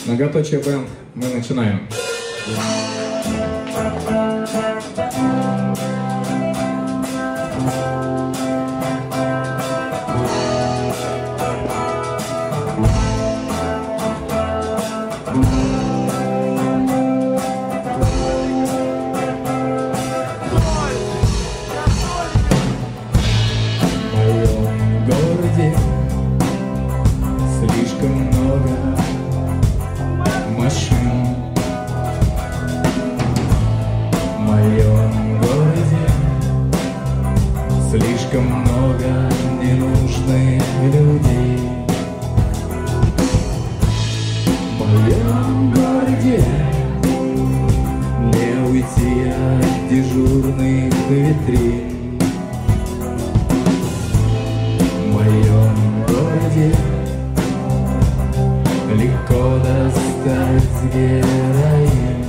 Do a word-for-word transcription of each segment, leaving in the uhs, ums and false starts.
Многоточие бэнд, мы начинаем. Слишком много ненужных людей. В моем городе не уйти от дежурных витрин. В моем городе легко достать героин.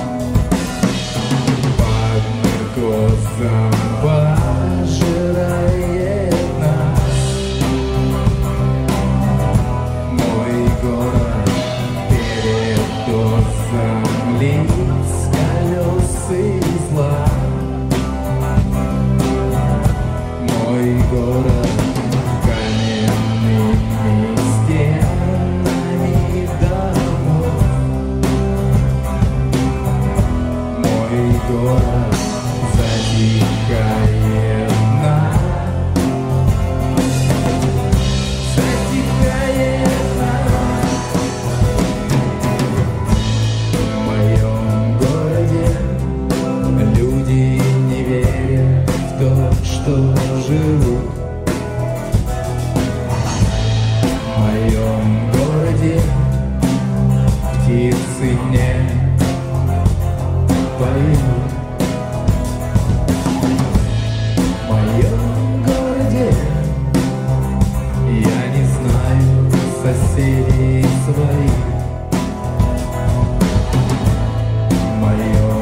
Под наркозом пожирает нас мой город передозом лиц, колес и зла. Мой город каменными стенами домов. Мой город затихает на, затихает на. В моем городе люди не верят в то, что живут. В моем городе птицы не поют. В моем городе я не знаю соседей своих. В моем